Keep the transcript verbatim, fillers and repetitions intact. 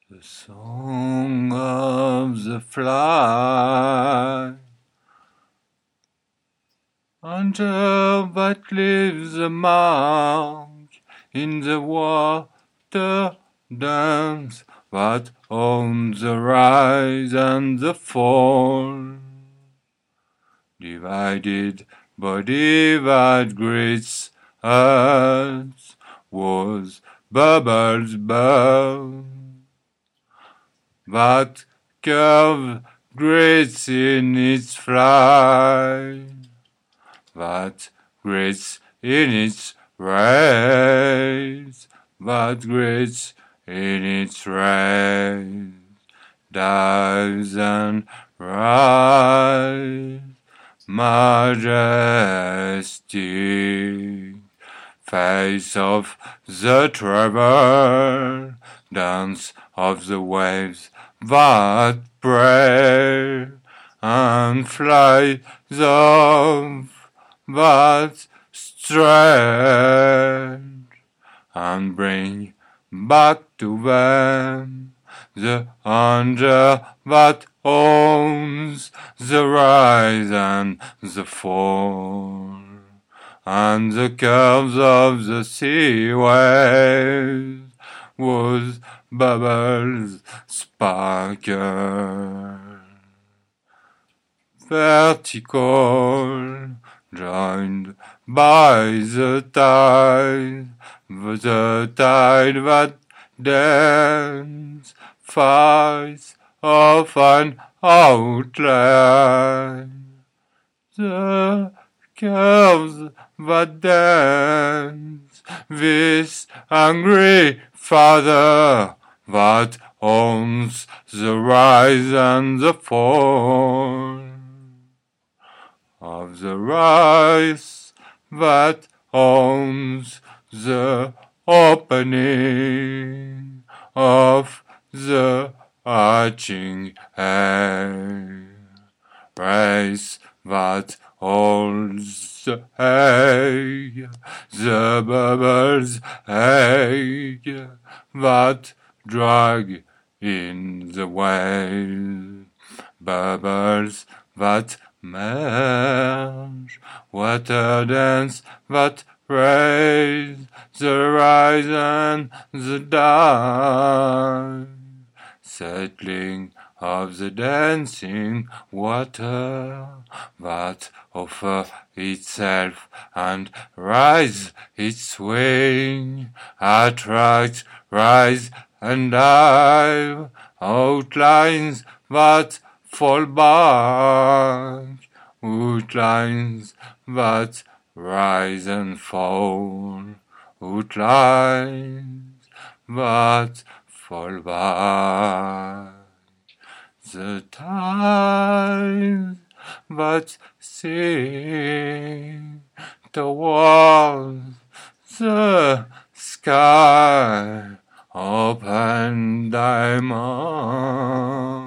The song of the fly, hunter that leaves a mark in the water dance that owns the rise and the fall. Divided body that greets us was Bubbles' bow. That curve grates in its flight, that grates in its race, that grates in its race, dives and rise, majestic, face of the treble, dance of the waves that pray and fly of that strange and bring back to them the angel that owns the rise and the fall and the curves of the sea waves was Bubbles' sparkle. Vertical, joined by the tide, the tide that dance, fights of an outline. The curves that dance, this angry father that owns the rise and the fall of the rise that owns the opening of the arching air, race that holds the hay, the bubbles hay that drag in the wave, bubbles that merge, water dance that raise the rise and the dive, settling of the dancing water that offer itself and rise its swing, attract, rise and dive, outlines that fall back, outlines that rise and fall, outlines that fall back. The tides that sing towards the sky, open diamond.